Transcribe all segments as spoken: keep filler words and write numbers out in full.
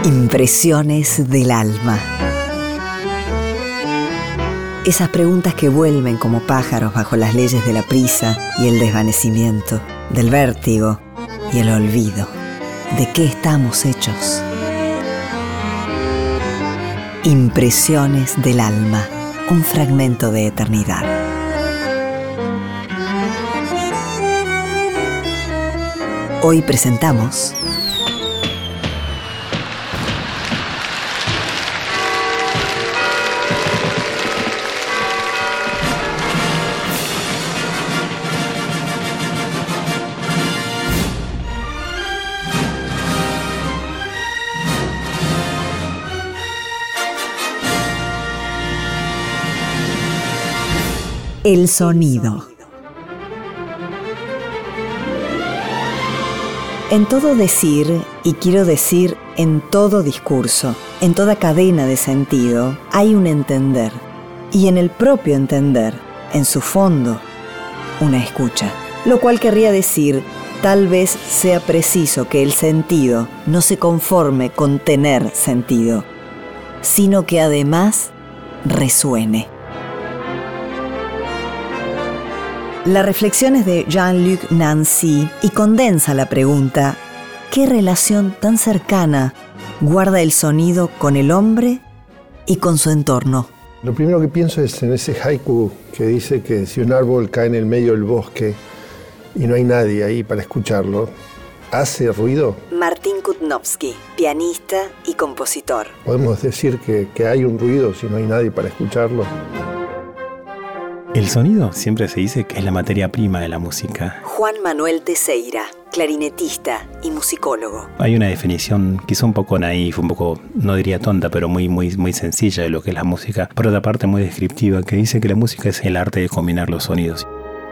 Impresiones del alma. Esas preguntas que vuelven como pájaros bajo las leyes de la prisa y el desvanecimiento, del vértigo y el olvido. ¿De qué estamos hechos? Impresiones del alma. Un fragmento de eternidad. Hoy presentamos el sonido. En todo decir, y quiero decir en todo discurso, en toda cadena de sentido, hay un entender. Y en el propio entender, en su fondo, una escucha. Lo cual querría decir, tal vez sea preciso que el sentido no se conforme con tener sentido, sino que además resuene. La reflexión es de Jean-Luc Nancy y condensa la pregunta: ¿qué relación tan cercana guarda el sonido con el hombre y con su entorno? Lo primero que pienso es en ese haiku que dice que si un árbol cae en el medio del bosque y no hay nadie ahí para escucharlo, ¿hace ruido? Martín Kutnovsky, pianista y compositor. ¿Podemos decir que, que hay un ruido si no hay nadie para escucharlo? El sonido siempre se dice que es la materia prima de la música. Juan Manuel Teixeira, clarinetista y musicólogo. Hay una definición quizá un poco naif, un poco, no diría tonta, pero muy, muy, muy sencilla de lo que es la música. Por otra parte, muy descriptiva, que dice que la música es el arte de combinar los sonidos.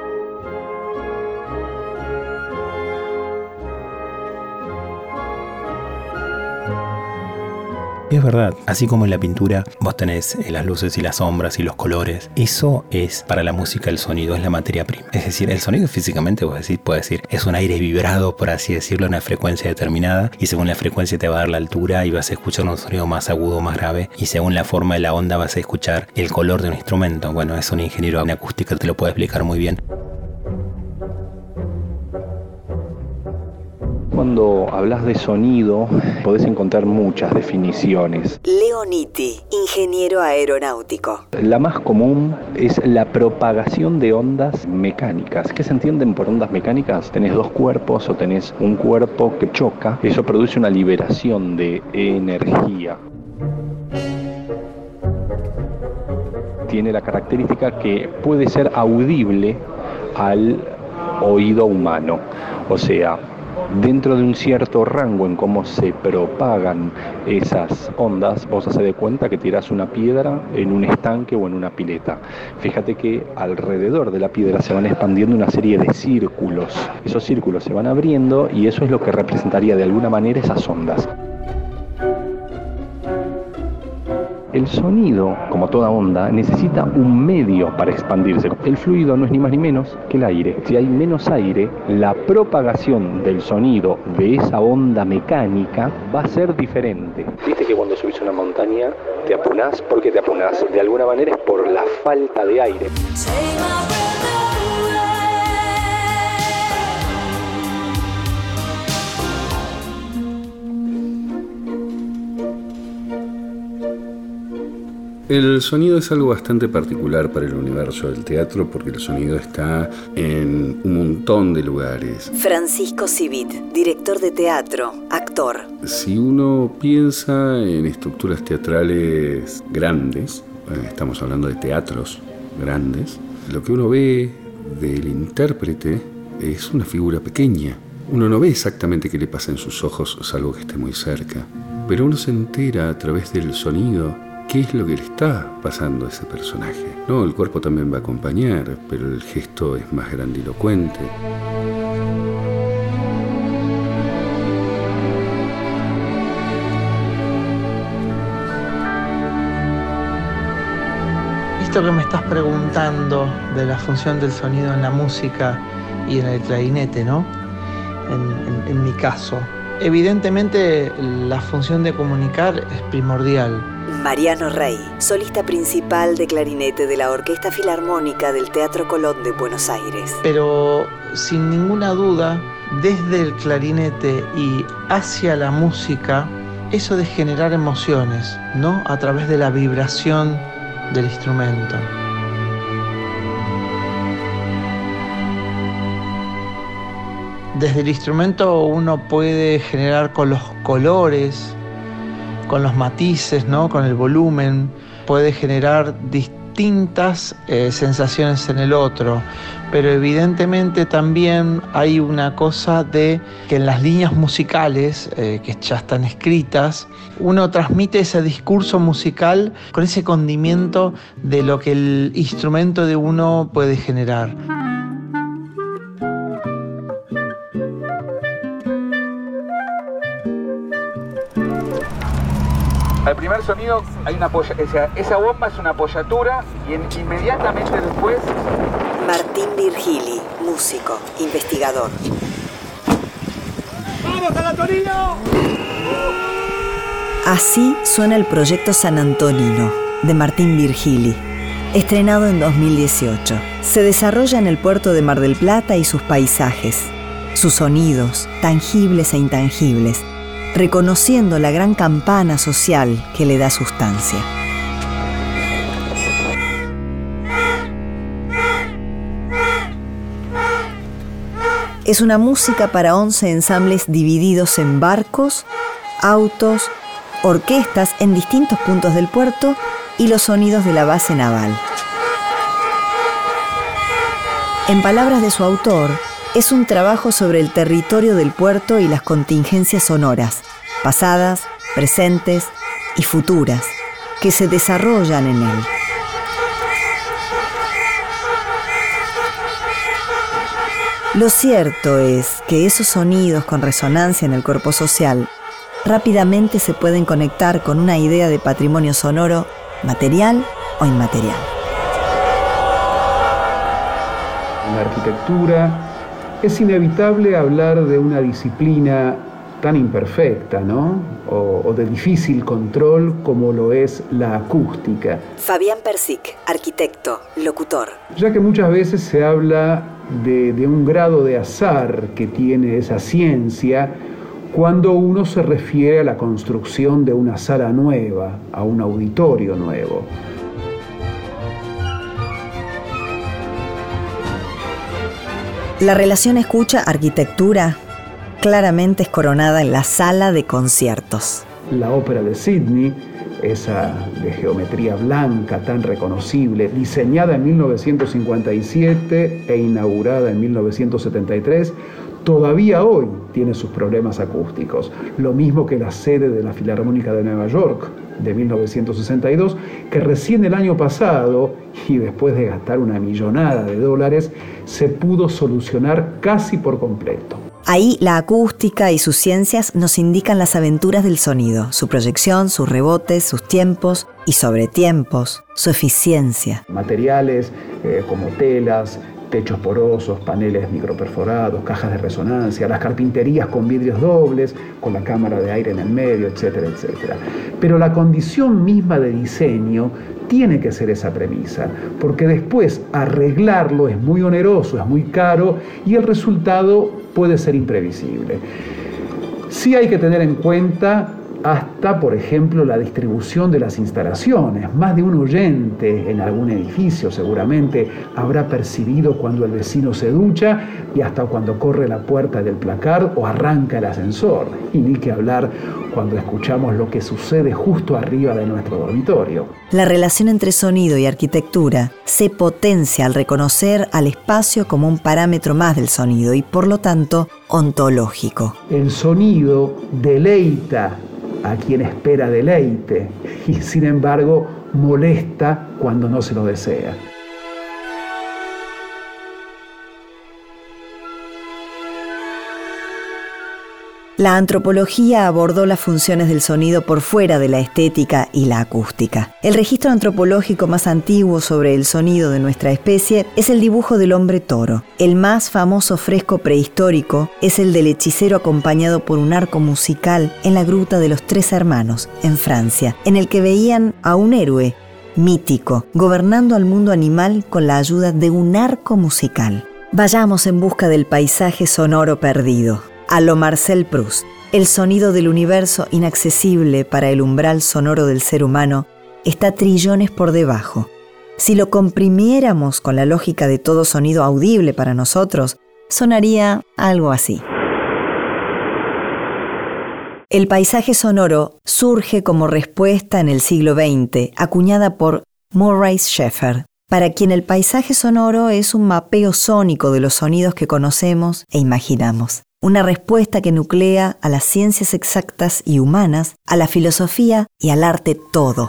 Y es verdad, así como en la pintura vos tenés las luces y las sombras y los colores, eso es para la música el sonido, es la materia prima. Es decir, el sonido físicamente vos decís, puede decir, es un aire vibrado, por así decirlo, a una frecuencia determinada, y según la frecuencia te va a dar la altura y vas a escuchar un sonido más agudo o más grave, y según la forma de la onda vas a escuchar el color de un instrumento. Bueno, es un ingeniero en acústica, te lo puede explicar muy bien. Cuando hablas de sonido, podés encontrar muchas definiciones. Leo Nitti, ingeniero aeronáutico. La más común es la propagación de ondas mecánicas. ¿Qué se entienden por ondas mecánicas? Tenés dos cuerpos o tenés un cuerpo que choca. Eso produce una liberación de energía. Tiene la característica que puede ser audible al oído humano. O sea, dentro de un cierto rango en cómo se propagan esas ondas, vos hacés de cuenta que tirás una piedra en un estanque o en una pileta. Fíjate que alrededor de la piedra se van expandiendo una serie de círculos. Esos círculos se van abriendo y eso es lo que representaría de alguna manera esas ondas. El sonido, como toda onda, necesita un medio para expandirse. El fluido no es ni más ni menos que el aire. Si hay menos aire, la propagación del sonido de esa onda mecánica va a ser diferente. Viste que cuando subís una montaña te apunás. ¿Por qué te apunás? De alguna manera es por la falta de aire. El sonido es algo bastante particular para el universo del teatro porque el sonido está en un montón de lugares. Francisco Civit, director de teatro, actor. Si uno piensa en estructuras teatrales grandes, estamos hablando de teatros grandes, lo que uno ve del intérprete es una figura pequeña. Uno no ve exactamente qué le pasa en sus ojos, salvo que esté muy cerca. Pero uno se entera a través del sonido qué es lo que le está pasando a ese personaje. No, el cuerpo también va a acompañar, pero el gesto es más grandilocuente. Esto que me estás preguntando de la función del sonido en la música y en el clarinete, ¿no? En, en, en mi caso, Evidentemente la función de comunicar es primordial. Mariano Rey, solista principal de clarinete de la Orquesta Filarmónica del Teatro Colón de Buenos Aires. Pero sin ninguna duda, desde el clarinete y hacia la música, eso de generar emociones, ¿no? A través de la vibración del instrumento. Desde el instrumento uno puede generar con los colores, con los matices, ¿no? Con el volumen, puede generar distintas eh, sensaciones en el otro, pero evidentemente también hay una cosa de que en las líneas musicales, eh, que ya están escritas, uno transmite ese discurso musical con ese condimento de lo que el instrumento de uno puede generar. Al primer sonido hay una apoya, esa, esa bomba es una apoyatura y en, inmediatamente después... Martín Virgili, músico, investigador. ¡Vamos, San Antonino! Así suena el proyecto San Antonino, de Martín Virgili, estrenado en dos mil dieciocho. Se desarrolla en el puerto de Mar del Plata y sus paisajes, sus sonidos, tangibles e intangibles, reconociendo la gran campana social que le da sustancia. Es una música para once ensambles divididos en barcos, autos, orquestas en distintos puntos del puerto y los sonidos de la base naval. En palabras de su autor, es un trabajo sobre el territorio del puerto y las contingencias sonoras, pasadas, presentes y futuras, que se desarrollan en él. Lo cierto es que esos sonidos con resonancia en el cuerpo social rápidamente se pueden conectar con una idea de patrimonio sonoro, material o inmaterial. En la arquitectura es inevitable hablar de una disciplina tan imperfecta, ¿no? O, o de difícil control como lo es la acústica. Fabián Persic, arquitecto, locutor. Ya que muchas veces se habla de, de un grado de azar que tiene esa ciencia cuando uno se refiere a la construcción de una sala nueva, a un auditorio nuevo. La relación escucha-arquitectura claramente es coronada en la sala de conciertos. La ópera de Sydney, esa de geometría blanca tan reconocible, diseñada en mil novecientos cincuenta y siete e inaugurada en mil novecientos setenta y tres, todavía hoy tiene sus problemas acústicos. Lo mismo que la sede de la Filarmónica de Nueva York de mil novecientos sesenta y dos, que recién el año pasado, y después de gastar una millonada de dólares, se pudo solucionar casi por completo. Ahí la acústica y sus ciencias nos indican las aventuras del sonido, su proyección, sus rebotes, sus tiempos y sobretiempos, su eficiencia. Materiales eh, como telas, techos porosos, paneles microperforados, cajas de resonancia, las carpinterías con vidrios dobles, con la cámara de aire en el medio, etcétera, etcétera. Pero la condición misma de diseño tiene que ser esa premisa, porque después arreglarlo es muy oneroso, es muy caro y el resultado puede ser imprevisible. Sí hay que tener en cuenta hasta, por ejemplo, la distribución de las instalaciones. Más de un oyente en algún edificio seguramente habrá percibido cuando el vecino se ducha y hasta cuando corre la puerta del placard o arranca el ascensor. Y ni que hablar cuando escuchamos lo que sucede justo arriba de nuestro dormitorio. La relación entre sonido y arquitectura se potencia al reconocer al espacio como un parámetro más del sonido y, por lo tanto, ontológico. El sonido deleita a quien espera deleite y, sin embargo, molesta cuando no se lo desea. La antropología abordó las funciones del sonido por fuera de la estética y la acústica. El registro antropológico más antiguo sobre el sonido de nuestra especie es el dibujo del hombre toro. El más famoso fresco prehistórico es el del hechicero acompañado por un arco musical en la Gruta de los Tres Hermanos, en Francia, en el que veían a un héroe mítico gobernando al mundo animal con la ayuda de un arco musical. Vayamos en busca del paisaje sonoro perdido. A lo Marcel Proust, el sonido del universo inaccesible para el umbral sonoro del ser humano está trillones por debajo. Si lo comprimiéramos con la lógica de todo sonido audible para nosotros, sonaría algo así. El paisaje sonoro surge como respuesta en el siglo veinte, acuñada por Maurice Schaeffer, para quien el paisaje sonoro es un mapeo sónico de los sonidos que conocemos e imaginamos. Una respuesta que nuclea a las ciencias exactas y humanas, a la filosofía y al arte todo.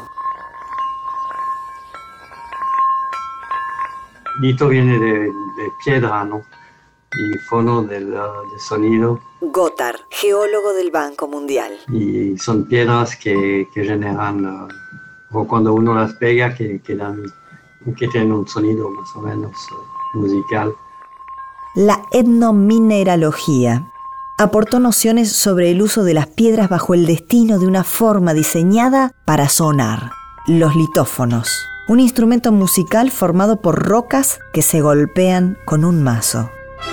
Lito viene de, de piedra, ¿no? Y fono del, del sonido. Gothard, geólogo del Banco Mundial. Y son piedras que, que generan, uh, o cuando uno las pega, que, que, dan, que tienen un sonido más o menos uh, musical. La etnomineralogía aportó nociones sobre el uso de las piedras bajo el destino de una forma diseñada para sonar. Los litófonos, un instrumento musical formado por rocas que se golpean con un mazo.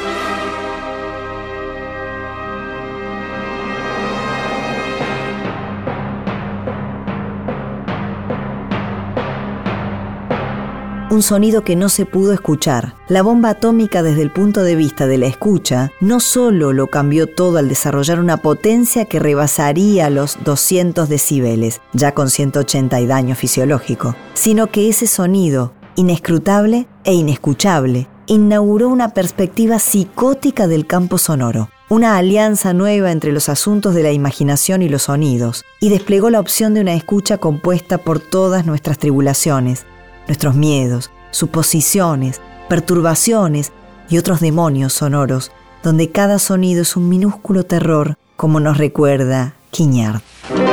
Un sonido que no se pudo escuchar. La bomba atómica desde el punto de vista de la escucha no solo lo cambió todo al desarrollar una potencia que rebasaría los doscientos decibeles, ya con ciento ochenta y daño fisiológico, sino que ese sonido, inescrutable e inescuchable, inauguró una perspectiva psicótica del campo sonoro, una alianza nueva entre los asuntos de la imaginación y los sonidos, y desplegó la opción de una escucha compuesta por todas nuestras tribulaciones, nuestros miedos, suposiciones, perturbaciones y otros demonios sonoros, donde cada sonido es un minúsculo terror, como nos recuerda Quignard.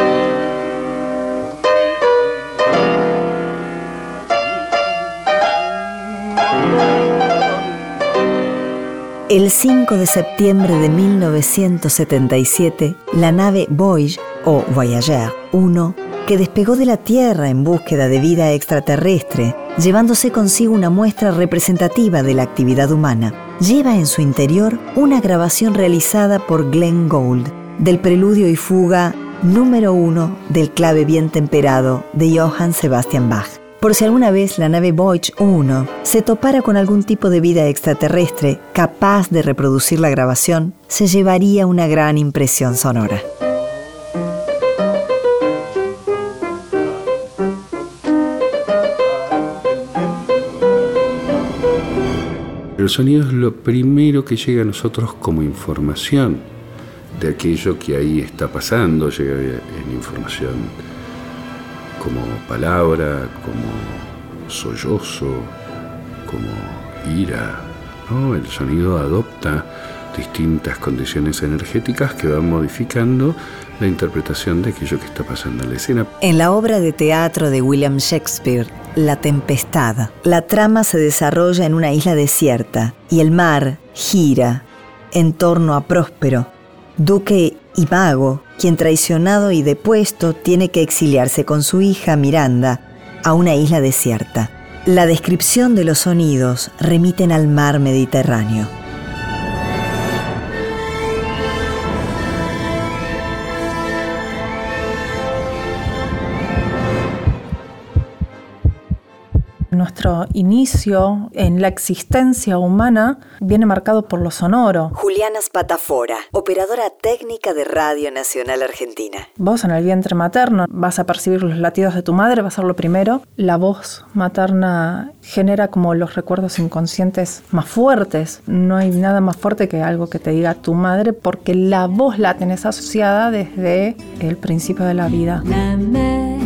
El cinco de septiembre de mil novecientos setenta y siete, la nave Voyage, o Voyager uno, que despegó de la Tierra en búsqueda de vida extraterrestre, llevándose consigo una muestra representativa de la actividad humana, lleva en su interior una grabación realizada por Glenn Gould del preludio y fuga número uno del clave bien temperado de Johann Sebastian Bach. Por si alguna vez la nave Voyage uno se topara con algún tipo de vida extraterrestre capaz de reproducir la grabación, se llevaría una gran impresión sonora. El sonido es lo primero que llega a nosotros como información de aquello que ahí está pasando, llega en información como palabra, como sollozo, como ira, ¿no? El sonido adopta distintas condiciones energéticas que van modificando la interpretación de aquello que está pasando en la escena. En la obra de teatro de William Shakespeare, La Tempestad, la trama se desarrolla en una isla desierta y el mar gira en torno a Próspero, duque y mago, quien traicionado y depuesto tiene que exiliarse con su hija Miranda a una isla desierta. La descripción de los sonidos remiten al mar Mediterráneo. Nuestro inicio en la existencia humana viene marcado por lo sonoro. Juliana Spatafora, operadora técnica de Radio Nacional Argentina. Vos en el vientre materno vas a percibir los latidos de tu madre, va a ser lo primero. La voz materna genera como los recuerdos inconscientes más fuertes. No hay nada más fuerte que algo que te diga tu madre, porque la voz la tenés asociada desde el principio de la vida. La mer,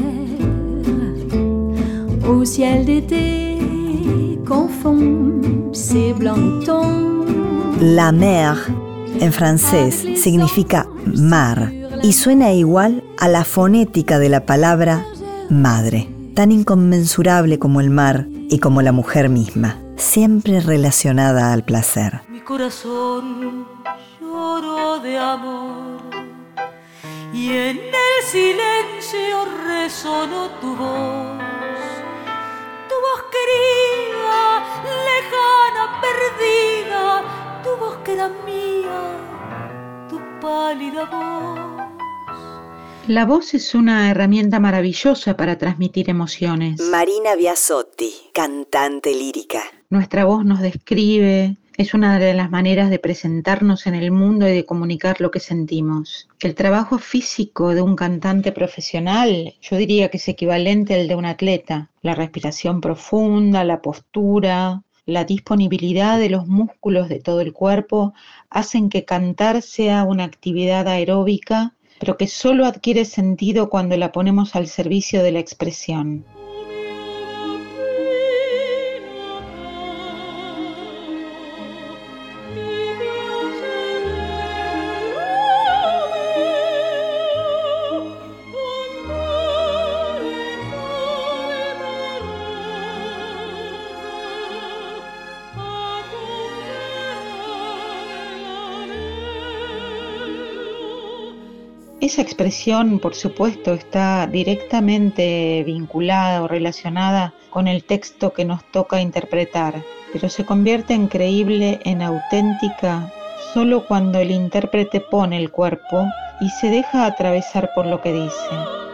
au ciel d'été, confond ses blancs tons. La mer, En francés significa mar y suena igual a la fonética de la palabra madre, tan inconmensurable como el mar y como la mujer misma, siempre relacionada al placer. Mi corazón lloró de amor y en el silencio resonó tu voz, tu voz querida, lejana, perdida, tu voz que era mía, tu pálida voz. La voz es una herramienta maravillosa para transmitir emociones. Marina Biasotti, cantante lírica. Nuestra voz nos describe, es una de las maneras de presentarnos en el mundo y de comunicar lo que sentimos. El trabajo físico de un cantante profesional, yo diría que es equivalente al de un atleta. La respiración profunda, la postura, la disponibilidad de los músculos de todo el cuerpo hacen que cantar sea una actividad aeróbica, pero que solo adquiere sentido cuando la ponemos al servicio de la expresión. Esa expresión, por supuesto, está directamente vinculada o relacionada con el texto que nos toca interpretar, pero se convierte en creíble, en auténtica, solo cuando el intérprete pone el cuerpo y se deja atravesar por lo que dice.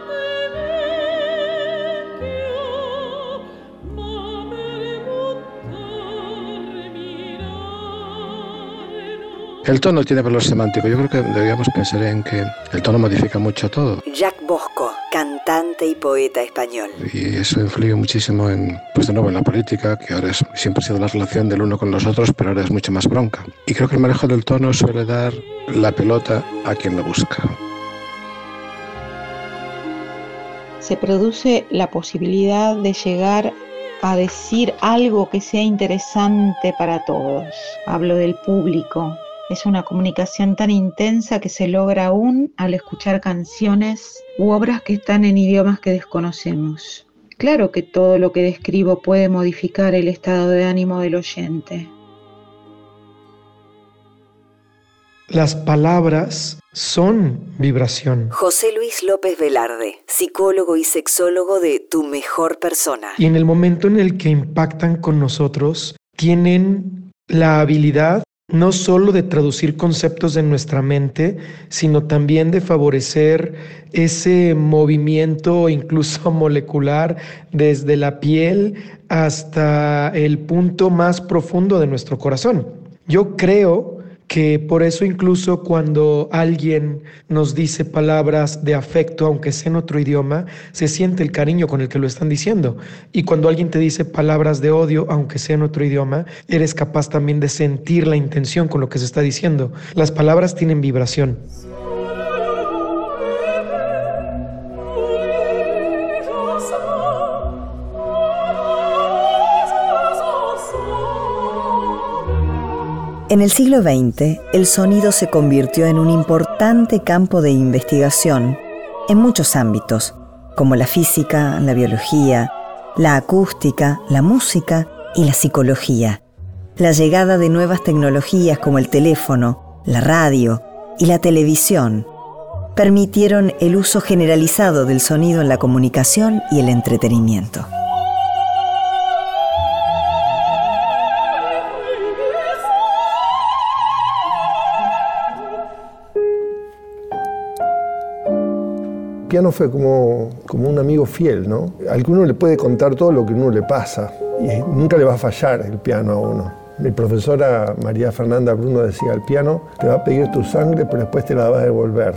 El tono tiene valor semántico. Yo creo que deberíamos pensar en que el tono modifica mucho todo. Jacques Bosco, cantante y poeta español. Y eso influye muchísimo en, pues de nuevo, en la política, que ahora es, siempre ha sido la relación del uno con los otros, pero ahora es mucho más bronca. Y creo que el manejo del tono suele dar la pelota a quien lo busca. Se produce la posibilidad de llegar a decir algo que sea interesante para todos. Hablo del público. Es una comunicación tan intensa que se logra aún al escuchar canciones u obras que están en idiomas que desconocemos. Claro que todo lo que describo puede modificar el estado de ánimo del oyente. Las palabras son vibración. José Luis López Velarde, psicólogo y sexólogo de Tu Mejor Persona. Y en el momento en el que impactan con nosotros, tienen la habilidad no solo de traducir conceptos en nuestra mente, sino también de favorecer ese movimiento incluso molecular desde la piel hasta el punto más profundo de nuestro corazón. Yo creo que por eso incluso cuando alguien nos dice palabras de afecto, aunque sea en otro idioma, se siente el cariño con el que lo están diciendo. Y cuando alguien te dice palabras de odio, aunque sea en otro idioma, eres capaz también de sentir la intención con lo que se está diciendo. Las palabras tienen vibración. En el siglo veinte, el sonido se convirtió en un importante campo de investigación en muchos ámbitos, como la física, la biología, la acústica, la música y la psicología. La llegada de nuevas tecnologías como el teléfono, la radio y la televisión permitieron el uso generalizado del sonido en la comunicación y el entretenimiento. El piano fue como, como un amigo fiel, ¿no? Al que uno le puede contar todo lo que a uno le pasa y nunca le va a fallar el piano a uno. Mi profesora María Fernanda Bruno decía, el piano te va a pedir tu sangre, pero después te la va a devolver.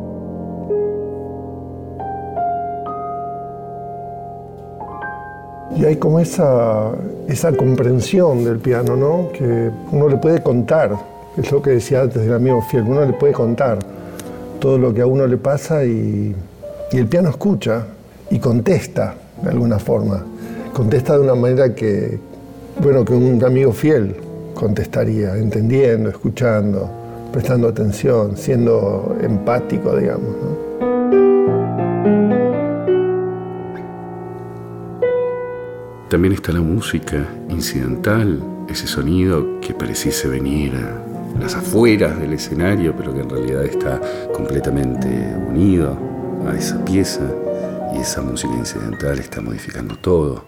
Y hay como esa, esa comprensión del piano, ¿no? Que uno le puede contar, es lo que decía antes del amigo fiel, uno le puede contar todo lo que a uno le pasa y, y el piano escucha y contesta de alguna forma. Contesta de una manera que, bueno, que un amigo fiel contestaría, entendiendo, escuchando, prestando atención, siendo empático, digamos, ¿no? También está la música incidental, ese sonido que pareciese venir a las afueras del escenario, pero que en realidad está completamente unido a esa pieza, y esa música incidental está modificando todo.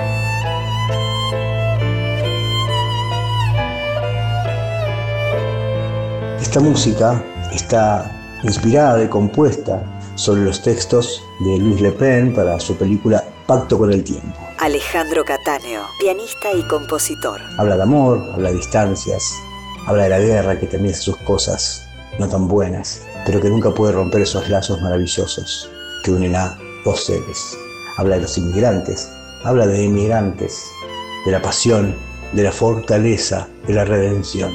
Esta música está inspirada y compuesta sobre los textos de Luis Le Pen para su película Pacto con el Tiempo. Alejandro Cattaneo, pianista y compositor. Habla de amor, habla de distancias, habla de la guerra que también hace sus cosas no tan buenas, pero que nunca puede romper esos lazos maravillosos que unen a dos seres. Habla de los inmigrantes, habla de inmigrantes, de la pasión, de la fortaleza, de la redención.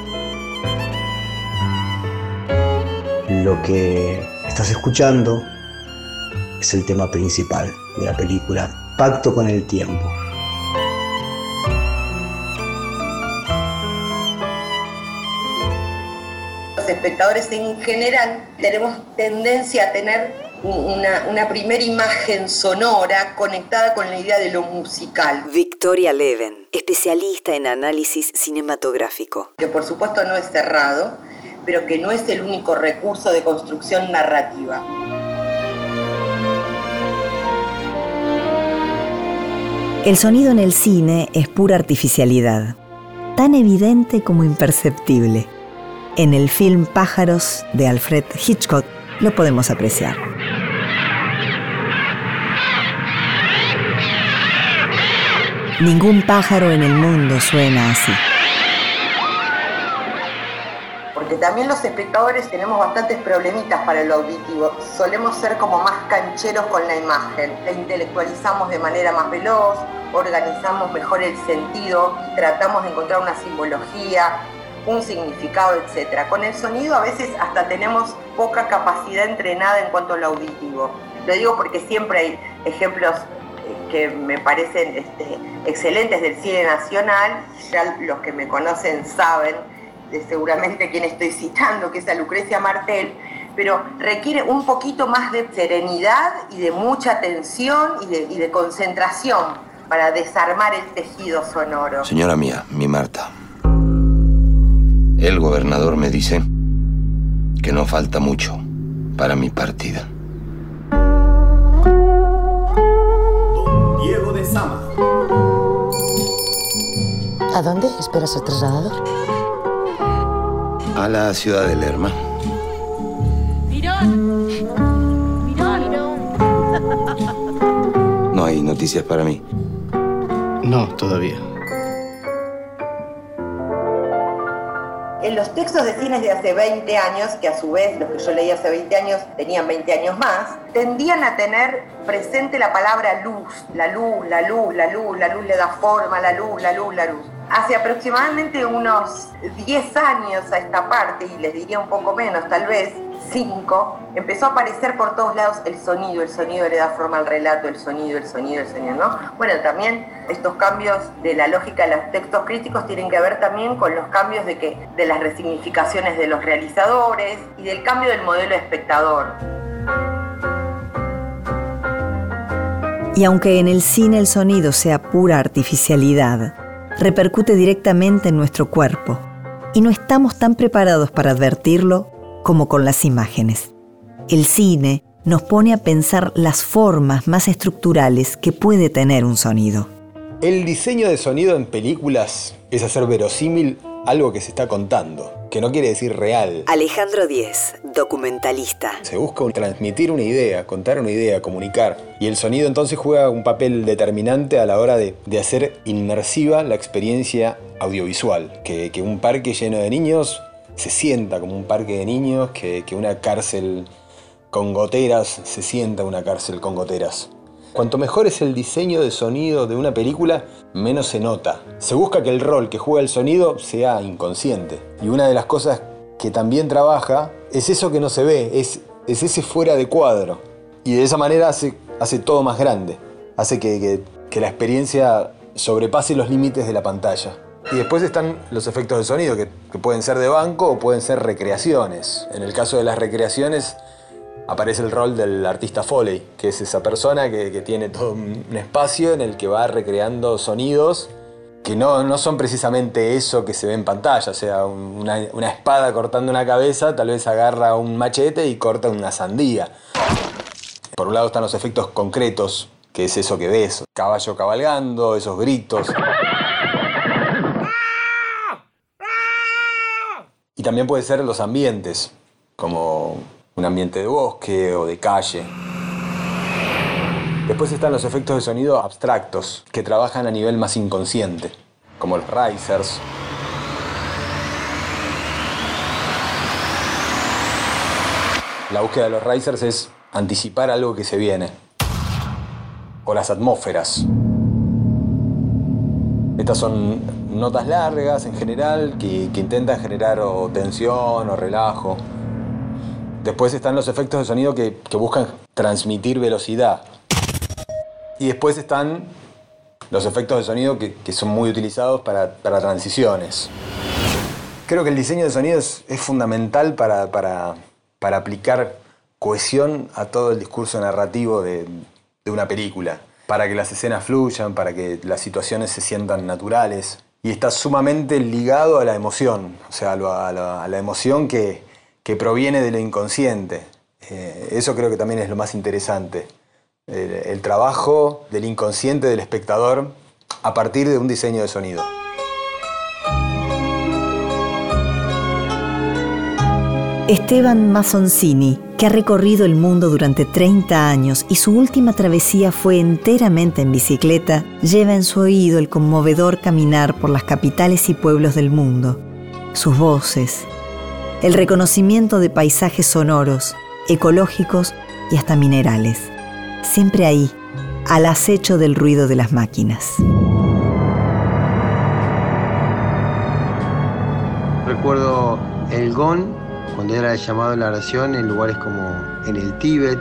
Lo que estás escuchando es el tema principal de la película Pacto con el Tiempo. Los espectadores en general tenemos tendencia a tener una, una primera imagen sonora conectada con la idea de lo musical. Victoria Leven, especialista en análisis cinematográfico. Que por supuesto no es cerrado, pero que no es el único recurso de construcción narrativa. El sonido en el cine es pura artificialidad, tan evidente como imperceptible. En el film Pájaros de Alfred Hitchcock lo podemos apreciar. Ningún pájaro en el mundo suena así. Porque también los espectadores tenemos bastantes problemitas para lo auditivo. Solemos ser como más cancheros con la imagen. La intelectualizamos de manera más veloz, organizamos mejor el sentido, tratamos de encontrar una simbología, un significado, etcétera. Con el sonido a veces hasta tenemos poca capacidad entrenada en cuanto a lo auditivo. Lo digo porque siempre hay ejemplos que me parecen este, excelentes del cine nacional. Ya los que me conocen saben de seguramente quién estoy citando, que es a Lucrecia Martel, pero requiere un poquito más de serenidad y de mucha atención y de, y de concentración para desarmar el tejido sonoro. Señora mía, mi Marta, el gobernador me dice que no falta mucho para mi partida. Don Diego de Sama. ¿A dónde espera ser trasladado? A la ciudad de Lerma. Mirón. Mirón. ¿No hay noticias para mí? No, todavía. En los textos de cines de hace veinte años, que a su vez los que yo leí hace veinte años tenían veinte años más, tendían a tener presente la palabra luz, la luz, la luz, la luz, la luz le da forma, la luz, la luz, la luz. Hace aproximadamente unos diez años a esta parte, y les diría un poco menos, tal vez cinco, empezó a aparecer por todos lados el sonido, el sonido le da forma al relato, el sonido, el sonido, el sonido, ¿no? Bueno, también estos cambios de la lógica de los textos críticos tienen que ver también con los cambios de, que, de las resignificaciones de los realizadores y del cambio del modelo de espectador. Y aunque en el cine el sonido sea pura artificialidad, repercute directamente en nuestro cuerpo y no estamos tan preparados para advertirlo como con las imágenes. El cine nos pone a pensar las formas más estructurales que puede tener un sonido. El diseño de sonido en películas es hacer verosímil algo que se está contando, que no quiere decir real. Alejandro Diez, documentalista. Se busca transmitir una idea, contar una idea, comunicar. Y el sonido entonces juega un papel determinante a la hora de, de hacer inmersiva la experiencia audiovisual. Que, que un parque lleno de niños se sienta como un parque de niños, que, que una cárcel con goteras se sienta una cárcel con goteras. Cuanto mejor es el diseño de sonido de una película, menos se nota. Se busca que el rol que juega el sonido sea inconsciente. Y una de las cosas que también trabaja es eso que no se ve, es, es ese fuera de cuadro. Y de esa manera hace, hace todo más grande. Hace que, que, que la experiencia sobrepase los límites de la pantalla. Y después están los efectos de sonido, que, que pueden ser de banco o pueden ser recreaciones. En el caso de las recreaciones aparece el rol del artista Foley, que es esa persona que, que tiene todo un espacio en el que va recreando sonidos que no, no son precisamente eso que se ve en pantalla. O sea, una, una espada cortando una cabeza, tal vez agarra un machete y corta una sandía. Por un lado están los efectos concretos, que es eso que ves, caballo cabalgando, esos gritos. Y también puede ser los ambientes, como un ambiente de bosque o de calle. Después están los efectos de sonido abstractos, que trabajan a nivel más inconsciente, como los risers. La búsqueda de los risers es anticipar algo que se viene. O las atmósferas. Estas son notas largas en general que, que intentan generar o tensión o relajo. Después están los efectos de sonido que, que buscan transmitir velocidad. Y después están los efectos de sonido que, que son muy utilizados para, para transiciones. Creo que el diseño de sonido es, es fundamental para, para, para aplicar cohesión a todo el discurso narrativo de, de una película. Para que las escenas fluyan, para que las situaciones se sientan naturales. Y está sumamente ligado a la emoción, o sea, a la, a la, a la emoción que, que proviene de lo inconsciente. Eh, eso creo que también es lo más interesante. El, el trabajo del inconsciente del espectador a partir de un diseño de sonido. Esteban Mazzoncini, que ha recorrido el mundo durante treinta años y su última travesía fue enteramente en bicicleta, lleva en su oído el conmovedor caminar por las capitales y pueblos del mundo, sus voces, el reconocimiento de paisajes sonoros, ecológicos y hasta minerales. Siempre ahí, al acecho del ruido de las máquinas. Recuerdo el gong cuando era el llamado a la oración en lugares como en el Tíbet.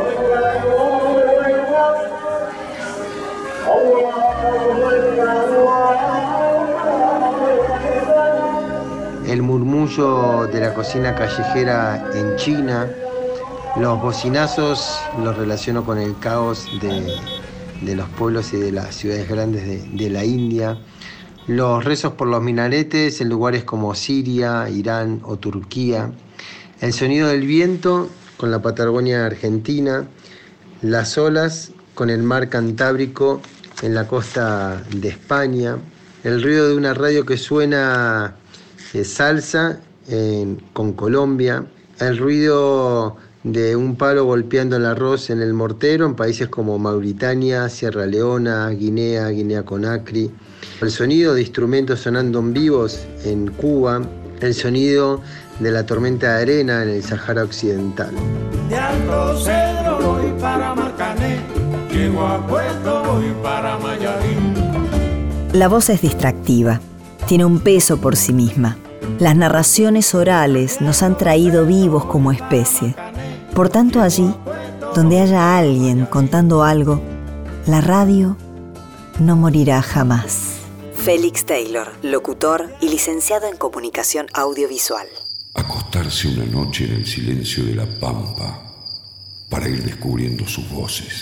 El murmullo de la cocina callejera en China. Los bocinazos los relaciono con el caos de, de los pueblos y de las ciudades grandes de, de la India. Los rezos por los minaretes en lugares como Siria, Irán o Turquía. El sonido del viento con la Patagonia argentina. Las olas con el mar Cantábrico en la costa de España. El ruido de una radio que suena eh, salsa en, con Colombia. El ruido de un palo golpeando el arroz en el mortero en países como Mauritania, Sierra Leona, Guinea, Guinea Conakry. El sonido de instrumentos sonando en vivos en Cuba, el sonido de la tormenta de arena en el Sahara Occidental. De Alto Cedro voy para Marcané, llego a Puerto voy para Mayarín. La voz es distractiva, tiene un peso por sí misma. Las narraciones orales nos han traído vivos como especie. Por tanto, allí, donde haya alguien contando algo, la radio no morirá jamás. Félix Taylor, locutor y licenciado en comunicación audiovisual. Acostarse una noche en el silencio de la pampa para ir descubriendo sus voces.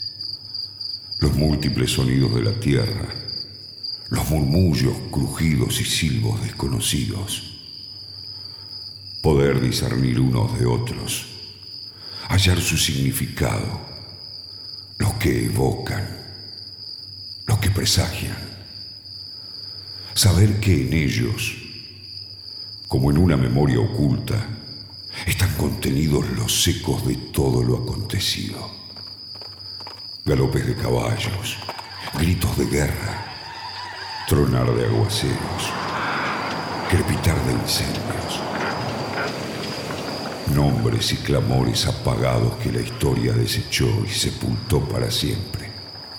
Los múltiples sonidos de la tierra, los murmullos, crujidos y silbos desconocidos. Poder discernir unos de otros, hallar su significado, los que evocan, los que presagian. Saber que en ellos, como en una memoria oculta, están contenidos los ecos de todo lo acontecido. Galopes de caballos, gritos de guerra, tronar de aguaceros, crepitar de incendios. Nombres y clamores apagados que la historia desechó y sepultó para siempre.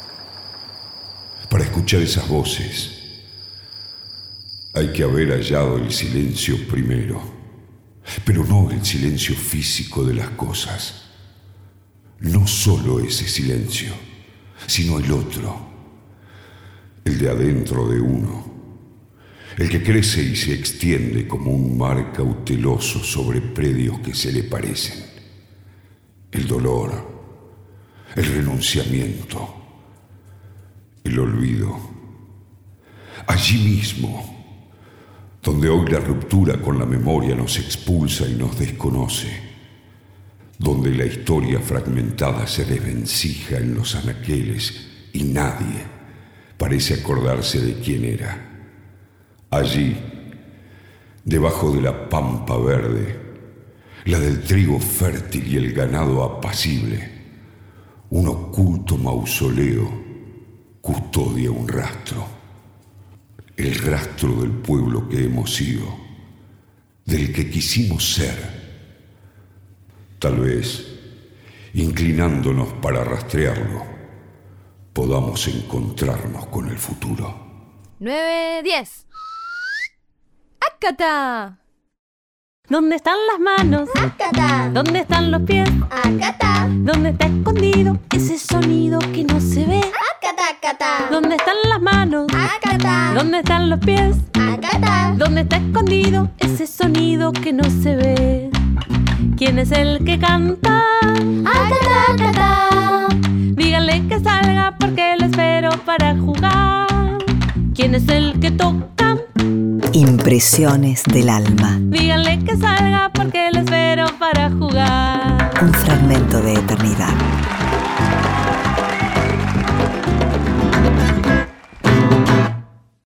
Para escuchar esas voces, hay que haber hallado el silencio primero, pero no el silencio físico de las cosas. No solo ese silencio, sino el otro, el de adentro de uno, el que crece y se extiende como un mar cauteloso sobre predios que se le parecen. El dolor, el renunciamiento, el olvido. Allí mismo, donde hoy la ruptura con la memoria nos expulsa y nos desconoce, donde la historia fragmentada se desvencija en los anaqueles y nadie parece acordarse de quién era. Allí, debajo de la pampa verde, la del trigo fértil y el ganado apacible, un oculto mausoleo custodia un rastro, el rastro del pueblo que hemos sido, del que quisimos ser. Tal vez, inclinándonos para rastrearlo, podamos encontrarnos con el futuro. nueve diez. ¡Ácata! ¿Dónde están las manos? ¡Ácata! ¿Dónde están los pies? ¡Ácata! ¿Dónde está escondido ese sonido que no se ve? ¡Ácata, ácata! ¿Dónde están las manos? ¡Ácata! ¿Dónde están los pies? ¡Ácata! ¿Dónde está escondido ese sonido que no se ve? ¿Quién es el que canta? ¡Ácata, ácata! Díganle que salga porque lo espero para jugar. ¿Quién es el que toca? Impresiones del alma. Díganle que salga porque lo espero para jugar. Un fragmento de eternidad.